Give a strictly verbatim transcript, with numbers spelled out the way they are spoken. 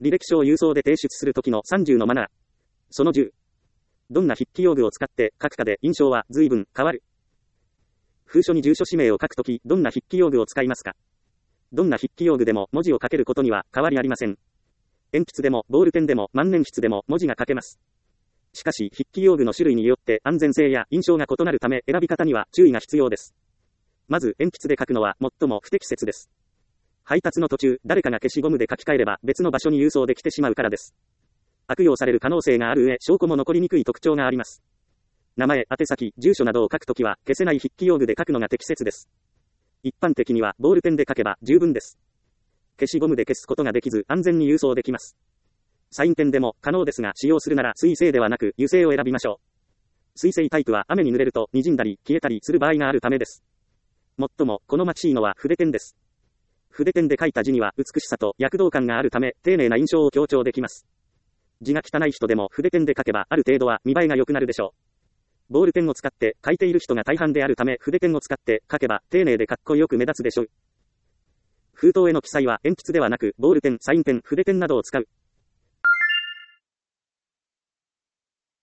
履歴書を郵送で提出するときのさんじゅうのマナー。そのじゅう。どんな筆記用具を使って書くかで印象は随分変わる。封書に住所氏名を書くとき、どんな筆記用具を使いますか？どんな筆記用具でも文字を書けることには変わりありません。鉛筆でもボールペンでも万年筆でも文字が書けます。しかし筆記用具の種類によって安全性や印象が異なるため選び方には注意が必要です。まず鉛筆で書くのは最も不適切です。配達の途中、誰かが消しゴムで書き換えれば別の場所に郵送できてしまうからです。悪用される可能性がある上、証拠も残りにくい特徴があります。名前、宛先、住所などを書くときは消せない筆記用具で書くのが適切です。一般的にはボールペンで書けば十分です。消しゴムで消すことができず安全に郵送できます。サインペンでも可能ですが使用するなら水性ではなく油性を選びましょう。水性タイプは雨に濡れると滲んだり消えたりする場合があるためです。最も好ましいのは筆ペンです。筆ペンで書いた字には美しさと躍動感があるため丁寧な印象を強調できます。字が汚い人でも筆ペンで書けばある程度は見栄えが良くなるでしょう。ボールペンを使って書いている人が大半であるため筆ペンを使って書けば丁寧でかっこよく目立つでしょう。封筒への記載は鉛筆ではなくボールペン、サインペン、筆ペンなどを使う。